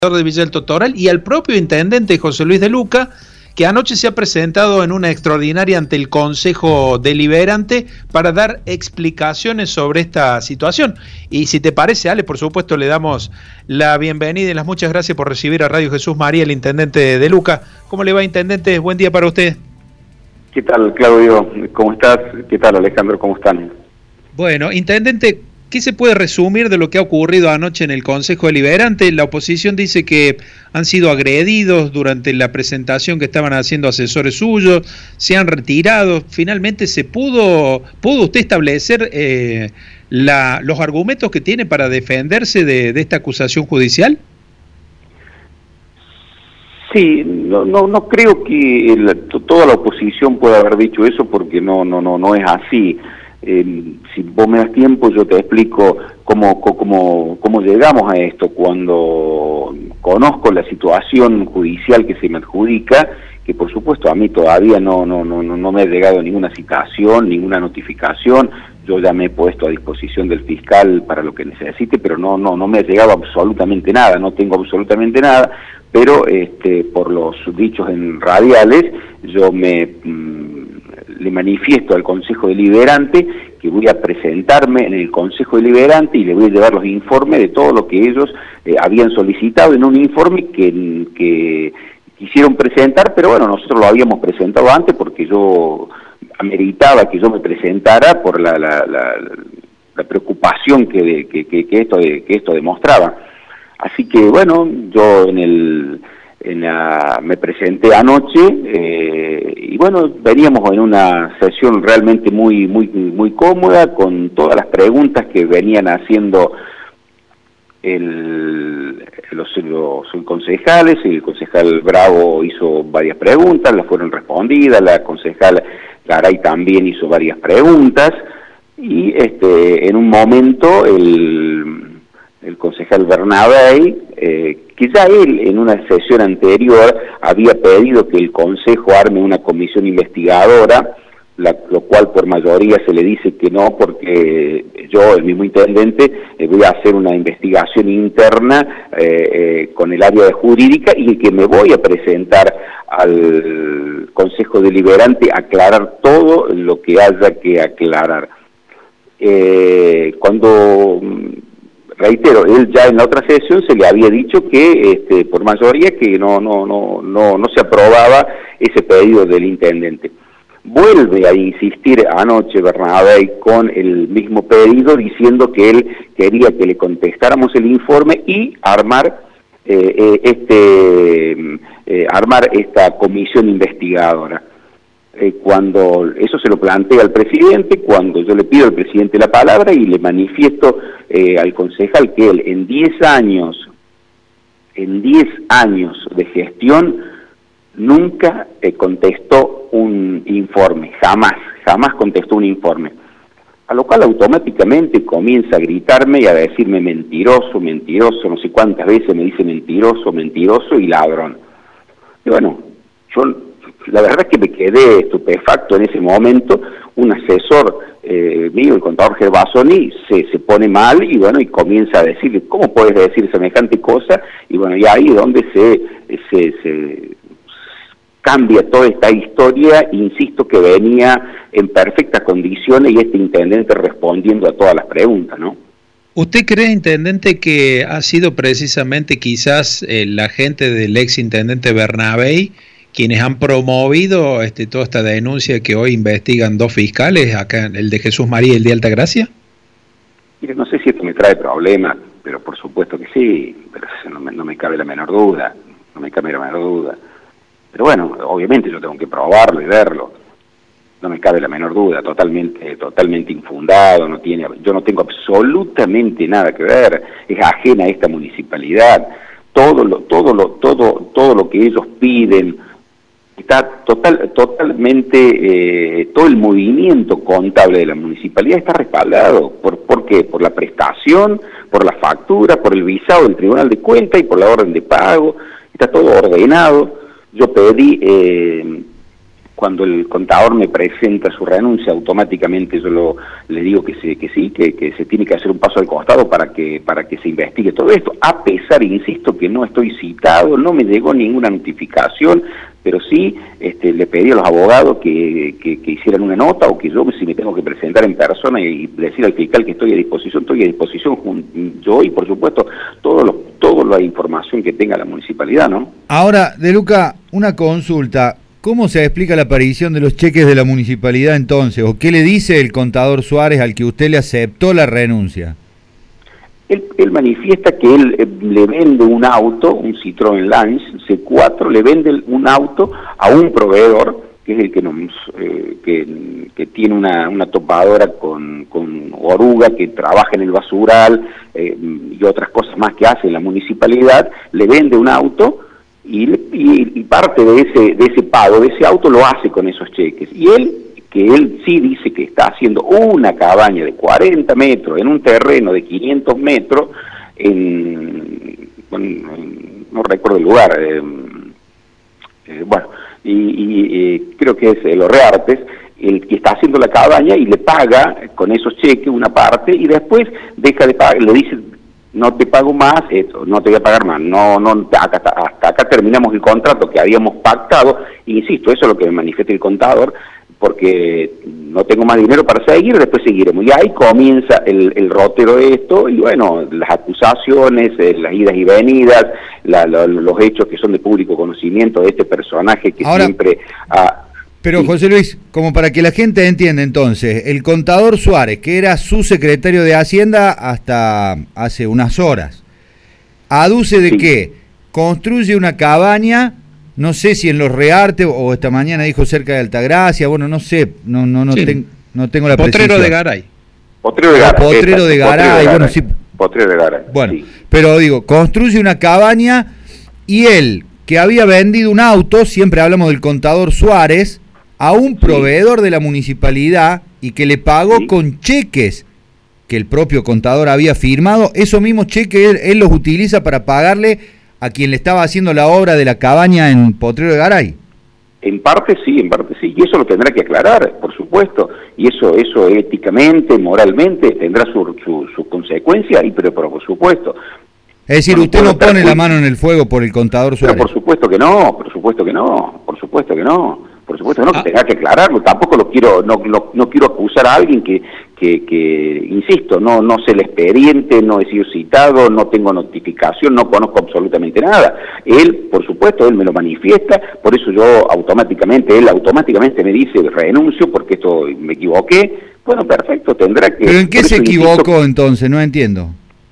de Villa del Totoral y al propio intendente José Luis de Luca, que anoche se ha presentado en una extraordinaria ante el Consejo Deliberante para dar explicaciones sobre esta situación. Y si te parece, Ale, por supuesto le damos la bienvenida y las muchas gracias por recibir a Radio Jesús María, el intendente de Luca. ¿Cómo le va, intendente? Buen día para usted. ¿Qué tal, Claudio? ¿Cómo estás? ¿Qué tal, Alejandro? ¿Cómo están? Bueno, intendente, ¿qué se puede resumir de lo que ha ocurrido anoche en el Consejo Deliberante? La oposición dice que han sido agredidos durante la presentación que estaban haciendo asesores suyos, se han retirado. Finalmente, ¿pudo usted establecer los argumentos que tiene para defenderse de esta acusación judicial? Sí, no creo que toda la oposición pueda haber dicho eso, porque no es así. Si vos me das tiempo, yo te explico cómo llegamos a esto. Cuando conozco la situación judicial que se me adjudica, que por supuesto a mí todavía no me ha llegado ninguna citación, ninguna notificación. Yo ya me he puesto a disposición del fiscal para lo que necesite, pero no me ha llegado absolutamente nada, no tengo absolutamente nada. Pero por los dichos en radiales, yo le manifiesto al Consejo Deliberante que voy a presentarme en el Consejo Deliberante y le voy a llevar los informes de todo lo que ellos habían solicitado en un informe que quisieron presentar, pero bueno, nosotros lo habíamos presentado antes porque yo ameritaba que yo me presentara por la preocupación que esto demostraba. Así que bueno, yo me presenté anoche y bueno, veníamos en una sesión realmente muy cómoda, con todas las preguntas que venían haciendo los concejales. El concejal Bravo hizo varias preguntas, las fueron respondidas, la concejal Garay también hizo varias preguntas, y en un momento el concejal Bernabé, que ya él en una sesión anterior había pedido que el Consejo arme una comisión investigadora, lo cual por mayoría se le dice que no, porque yo, el mismo intendente, voy a hacer una investigación interna con el área de jurídica, y que me voy a presentar al Consejo Deliberante a aclarar todo lo que haya que aclarar. Reitero, él ya en la otra sesión se le había dicho que por mayoría que no se aprobaba ese pedido del intendente. Vuelve a insistir anoche Bernabé con el mismo pedido, diciendo que él quería que le contestáramos el informe y armar esta comisión investigadora. Cuando eso se lo plantea al presidente, cuando yo le pido al presidente la palabra y le manifiesto al concejal que él en 10 años de gestión nunca contestó un informe, jamás contestó un informe, a lo cual automáticamente comienza a gritarme y a decirme mentiroso, no sé cuántas veces me dice mentiroso y ladrón. Y bueno, la verdad es que me quedé estupefacto en ese momento. Un asesor mío, el contador Gervasoni, se pone mal y bueno, y comienza a decirle, ¿cómo puedes decir semejante cosa? Y bueno, y ahí es donde se cambia toda esta historia. Insisto que venía en perfectas condiciones y este intendente respondiendo a todas las preguntas, ¿no? ¿Usted cree, intendente, que ha sido precisamente quizás la gente del ex intendente Bernabé quienes han promovido toda esta denuncia que hoy investigan dos fiscales, acá el de Jesús María y el de Altagracia? Mire, no sé si esto me trae problemas, pero por supuesto que sí, pero no me cabe la menor duda, Pero bueno, obviamente yo tengo que probarlo y verlo, no me cabe la menor duda, totalmente infundado, yo no tengo absolutamente nada que ver, es ajena a esta municipalidad. Todo lo que ellos piden está totalmente, todo el movimiento contable de la municipalidad está respaldado. ¿Por qué? Por la prestación, por la factura, por el visado del Tribunal de Cuentas y por la orden de pago. Está todo ordenado. Yo pedí cuando el contador me presenta su renuncia, automáticamente yo le digo que sí, que se tiene que hacer un paso al costado para que se investigue todo esto, a pesar, insisto, que no estoy citado, no me llegó ninguna notificación, pero sí le pedí a los abogados que hicieran una nota, o que yo, si me tengo que presentar en persona y decir al fiscal que estoy a disposición yo, y por supuesto toda la información que tenga la municipalidad, ¿no? Ahora, De Luca, una consulta. ¿Cómo se explica la aparición de los cheques de la municipalidad entonces? ¿O qué le dice el contador Suárez al que usted le aceptó la renuncia? Él manifiesta que él le vende un auto, un Citroën Lance C4, le vende un auto a un proveedor, que es el que tiene una topadora con oruga, que trabaja en el basural y otras cosas más que hace en la municipalidad, le vende un auto y parte de ese pago de ese auto lo hace con esos cheques. Y él sí dice que está haciendo una cabaña de 40 metros en un terreno de 500 metros no recuerdo el lugar, creo que es Los Reartes, el que está haciendo la cabaña, y le paga con esos cheques una parte y después deja de pagar, le dice: no te pago más, no te voy a pagar más, hasta acá terminamos el contrato que habíamos pactado. Insisto, eso es lo que me manifiesta el contador, porque no tengo más dinero para seguir, después seguiremos. Y ahí comienza el rotero de esto, y bueno, las acusaciones, las idas y venidas, los hechos que son de público conocimiento de este personaje que ahora, siempre... Pero sí. José Luis, como para que la gente entienda entonces, el contador Suárez, que era su secretario de Hacienda hasta hace unas horas, aduce de que construye una cabaña, no sé si en Los Reartes o esta mañana dijo cerca de Altagracia, bueno, no sé, no tengo la precisión. Potrero de Garay. Potrero de Garay, bueno, sí. Potrero de Garay. Bueno, sí. Pero digo, construye una cabaña y él, que había vendido un auto, siempre hablamos del contador Suárez, a un proveedor de la municipalidad y que le pagó con cheques que el propio contador había firmado. Esos mismos cheques él los utiliza para pagarle a quien le estaba haciendo la obra de la cabaña en Potrero de Garay. En parte sí, y eso lo tendrá que aclarar, por supuesto, y eso éticamente, moralmente, tendrá su consecuencia, pero por supuesto. Es decir, usted no pone la mano en el fuego por el contador Suárez. Pero por supuesto que no, que tenga que aclararlo. Tampoco no quiero acusar a alguien que insisto, no sé el expediente, no he sido citado, no tengo notificación, no conozco absolutamente nada. Él, por supuesto, él me lo manifiesta, por eso él automáticamente me dice: renuncio porque esto me equivoqué. Bueno, perfecto, tendrá que... ¿Pero en qué se equivocó entonces? No entiendo.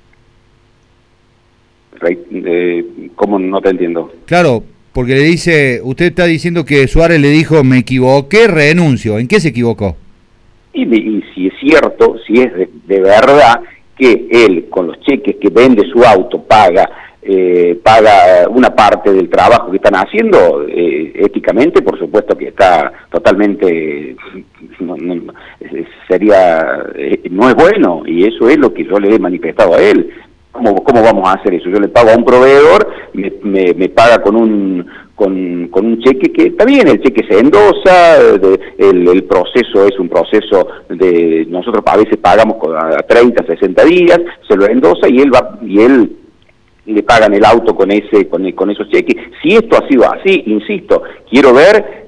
¿Cómo no te entiendo? Claro, porque le dice, usted está diciendo que Suárez le dijo: me equivoqué, renuncio. ¿En qué se equivocó? Y si es cierto, si es de verdad que él, con los cheques que vende su auto, paga una parte del trabajo que están haciendo, éticamente, por supuesto que está totalmente... no es bueno, y eso es lo que yo le he manifestado a él. ¿Cómo vamos a hacer eso? Yo le pago a un proveedor, me paga con un cheque que está bien, el cheque se endosa, el proceso es un proceso de... Nosotros a veces pagamos a 30, 60 días, se lo endosa y él le pagan el auto con esos cheques. Si esto ha sido así, insisto, quiero ver,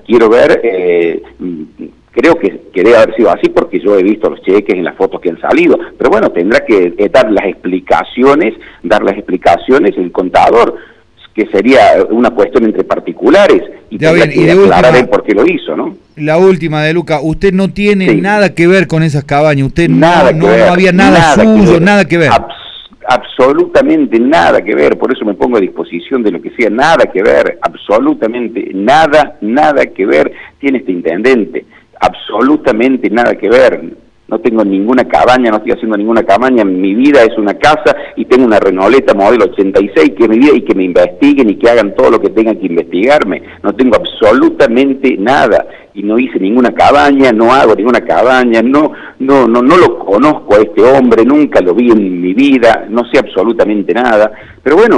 creo que debe haber sido así porque yo he visto los cheques en las fotos que han salido, pero bueno, tendrá que dar las explicaciones el contador, que sería una cuestión entre particulares, y tendrá que aclarar él por qué lo hizo, ¿no? La última, De Luca, usted no tiene nada que ver con esas cabañas, usted no había nada suyo, nada que ver. Absolutamente nada que ver, por eso me pongo a disposición de lo que sea, nada que ver, absolutamente nada que ver tiene este intendente, absolutamente nada que ver. No tengo ninguna cabaña, no estoy haciendo ninguna cabaña, mi vida es una casa y tengo una Renoleta modelo 86 que es mi vida, y que me investiguen y que hagan todo lo que tengan que investigarme. No tengo absolutamente nada y no hice ninguna cabaña, no hago ninguna cabaña, no lo conozco a este hombre, nunca lo vi en mi vida, no sé absolutamente nada. Pero bueno,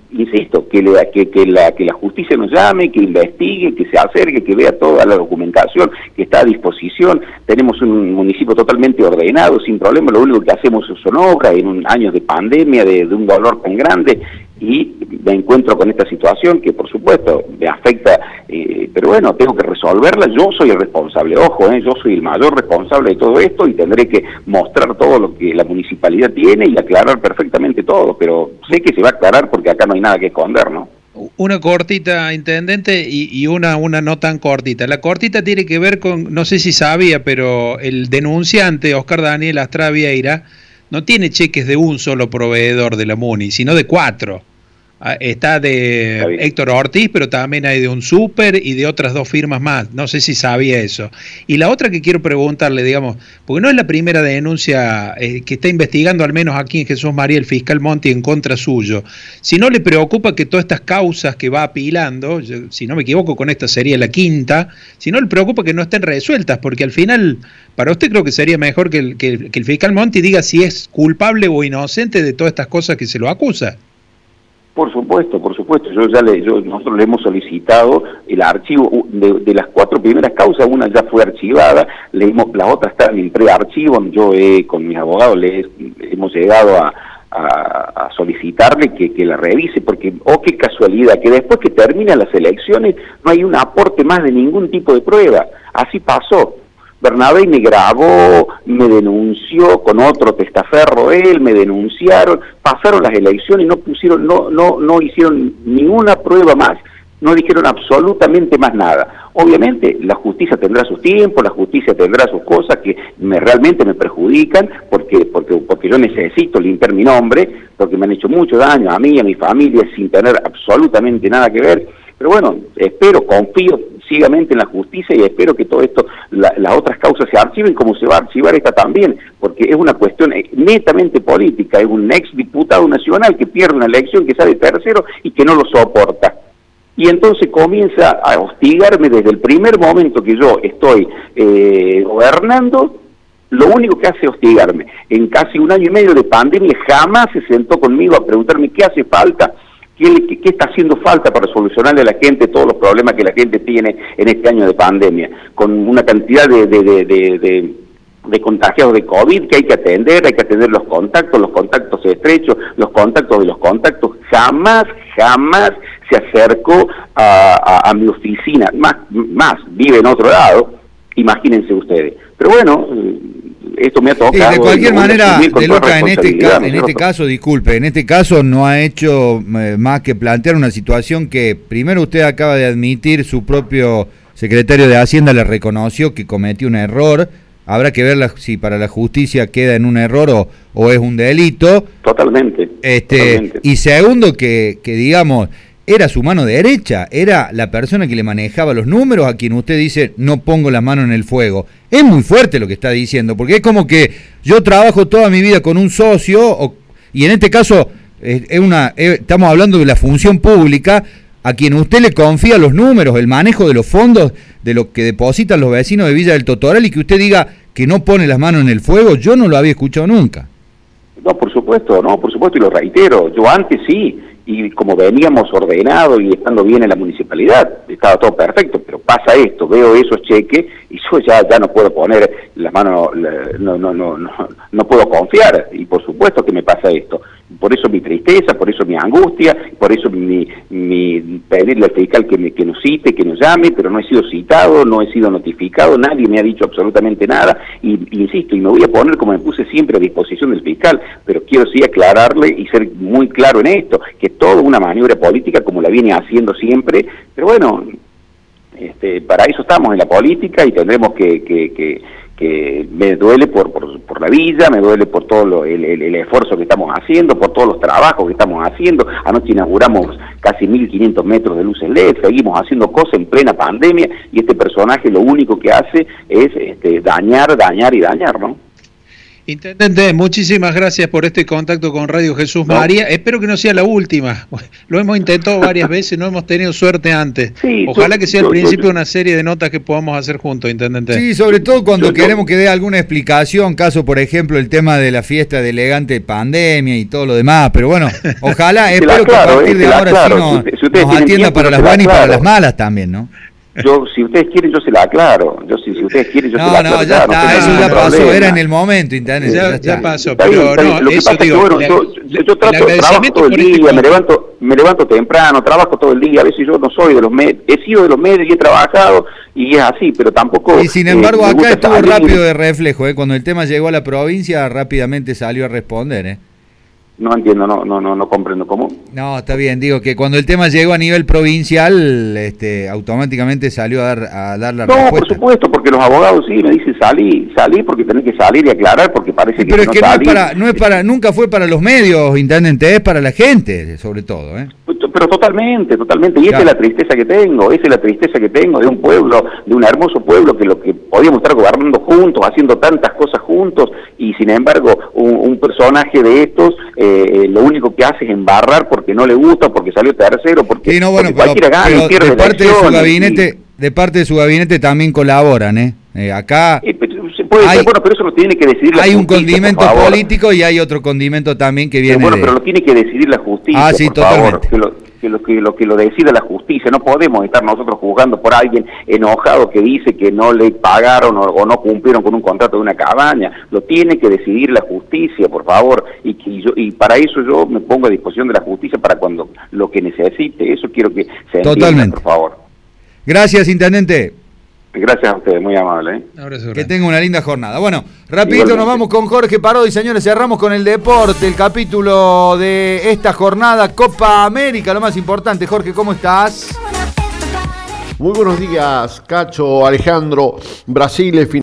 insisto, que la justicia nos llame, que investigue, que se acerque, que vea toda la documentación que está a disposición. Tenemos un municipio totalmente ordenado, sin problema, lo único que hacemos son obras en años de pandemia, de un dolor tan grande, y me encuentro con esta situación que por supuesto me afecta, pero bueno, tengo que resolverla. Yo soy el responsable, ojo, yo soy el mayor responsable de todo esto y tendré que mostrar todo lo que la municipalidad tiene y aclarar perfectamente todo, pero sé que se va a aclarar porque acá no hay nada que esconder, ¿no? Una cortita, intendente, y una no tan cortita. La cortita tiene que ver con, no sé si sabía, pero el denunciante Oscar Daniel Astra Vieira no tiene cheques de un solo proveedor de la MUNI, sino de 4. Está de Héctor Ortiz, pero también hay de un súper y de otras 2 firmas más. No sé si sabía eso. Y la otra que quiero preguntarle, digamos, porque no es la primera denuncia que está investigando, al menos aquí en Jesús María, el fiscal Monti en contra suyo. Si no le preocupa que todas estas causas que va apilando, si no me equivoco, con esta sería la 5ª, si no le preocupa que no estén resueltas, porque al final, para usted creo que sería mejor que el fiscal Monti diga si es culpable o inocente de todas estas cosas que se lo acusa. Por supuesto, nosotros le hemos solicitado el archivo de las 4 primeras causas, una ya fue archivada, las otras están en prearchivo. Yo con mis abogados hemos llegado a solicitarle que la revise, porque, qué casualidad, que después que terminan las elecciones no hay un aporte más de ningún tipo de prueba. Así pasó. Bernabé me grabó, me denunció con otro testaferro, me denunciaron, pasaron las elecciones y no hicieron ninguna prueba más, no dijeron absolutamente más nada. Obviamente la justicia tendrá sus tiempos, la justicia tendrá sus cosas que realmente me perjudican, porque yo necesito limpiar mi nombre, porque me han hecho mucho daño a mí, a mi familia, sin tener absolutamente nada que ver. Pero bueno, confío ciegamente en la justicia y espero que todo esto, las otras causas se archiven como se va a archivar esta también, porque es una cuestión netamente política. Es un ex diputado nacional que pierde una elección, que sale tercero y que no lo soporta. Y entonces comienza a hostigarme desde el primer momento que yo estoy gobernando. Lo único que hace es hostigarme. En casi 1 año y medio de pandemia jamás se sentó conmigo a preguntarme qué hace falta, ¿qué está haciendo falta para solucionarle a la gente todos los problemas que la gente tiene en este año de pandemia? Con una cantidad de contagiados de COVID que hay que atender los contactos estrechos, los contactos de los contactos. Jamás se acercó a mi oficina, más vive en otro lado, imagínense ustedes. Pero bueno, esto me ha tocado. De cualquier manera, De Loca, en este caso, disculpe, en este caso no ha hecho más que plantear una situación que primero usted acaba de admitir, su propio secretario de Hacienda le reconoció que cometió un error. Habrá que ver si para la justicia queda en un error o es un delito. Totalmente. Y segundo, que digamos, era su mano derecha, era la persona que le manejaba los números, a quien usted dice no pongo la mano en el fuego. Es muy fuerte lo que está diciendo, porque es como que yo trabajo toda mi vida con un socio, y en este caso estamos hablando de la función pública, a quien usted le confía los números, el manejo de los fondos, de lo que depositan los vecinos de Villa del Totoral, y que usted diga que no pone las manos en el fuego. Yo no lo había escuchado nunca. No, por supuesto, y lo reitero, yo antes sí, y como veníamos ordenados y estando bien en la municipalidad, estaba todo perfecto, pero pasa esto, veo esos cheques y yo ya no puedo poner las manos, no puedo confiar, y por supuesto que me pasa esto. Por eso mi tristeza, por eso mi angustia, por eso mi pedirle al fiscal que nos cite, que nos llame, pero no he sido citado, no he sido notificado, nadie me ha dicho absolutamente nada, y insisto, y me voy a poner como me puse siempre a disposición del fiscal, pero quiero sí aclararle y ser muy claro en esto, que toda una maniobra política como la viene haciendo siempre, pero bueno, para eso estamos en la política y tendremos que me duele por la villa, me duele por todo el esfuerzo que estamos haciendo, por todos los trabajos que estamos haciendo. Anoche inauguramos casi 1.500 metros de luces LED, seguimos haciendo cosas en plena pandemia, y este personaje lo único que hace es dañar y dañar, ¿no? Intendente, muchísimas gracias por este contacto con Radio Jesús María. Espero que no sea la última. Lo hemos intentado varias veces, no hemos tenido suerte antes. Sí, ojalá que sea el principio de una serie de notas que podamos hacer juntos, Intendente. Sí, sobre todo cuando queremos que dé alguna explicación, caso por ejemplo el tema de la fiesta de elegante pandemia y todo lo demás. Pero bueno, ojalá, espero que a partir de ahora sí nos atienda para las buenas y para las malas también, ¿no? Si ustedes quieren, yo se la aclaro. Si ustedes quieren, yo se la aclaro. No, ya está, eso ya pasó, era en el momento, Intendente. Ya pasó, pero no, lo que pasa es que, bueno, yo trabajo todo el día, me levanto temprano, trabajo todo el día, a veces yo no soy de los medios, he sido de los medios y he trabajado, y es así, pero tampoco... Y sin embargo, acá estuvo rápido de reflejo, cuando el tema llegó a la provincia, rápidamente salió a responder, No entiendo, no comprendo cómo. No, está bien, digo que cuando el tema llegó a nivel provincial, automáticamente salió a dar la respuesta. No, por supuesto, porque los abogados sí me dicen salí porque tenés que salir y aclarar porque parece que pero es que nunca fue para los medios, Intendente, es para la gente, sobre todo, Pero totalmente, y esa es la tristeza que tengo, de un pueblo, de un hermoso pueblo que lo que podíamos estar gobernando juntos, haciendo tantas cosas juntos, y sin embargo un personaje de estos lo único que hace es embarrar porque no le gusta, porque salió tercero, porque, sí, no, bueno, porque cualquiera gana y pierde de parte de su gabinete, de parte de su gabinete también colaboran, acá bueno, pero eso lo tiene que decidir la justicia. Hay un condimento político y hay otro condimento también que viene pero lo tiene que decidir la justicia, sí, por totalmente. favor, que lo decida la justicia. No podemos estar nosotros juzgando por alguien enojado que dice que no le pagaron o no cumplieron con un contrato de una cabaña. Lo tiene que decidir la justicia, por favor, y para eso yo me pongo a disposición de la justicia para cuando lo que necesite. Eso quiero que se entienda, por favor. Gracias, Intendente. Gracias a ustedes, muy amable. Que tenga una linda jornada. Bueno, rapidito nos vamos con Jorge Parodi, señores, cerramos con el deporte, el capítulo de esta jornada, Copa América, lo más importante. Jorge, ¿cómo estás? Muy buenos días, Cacho, Alejandro. Brasil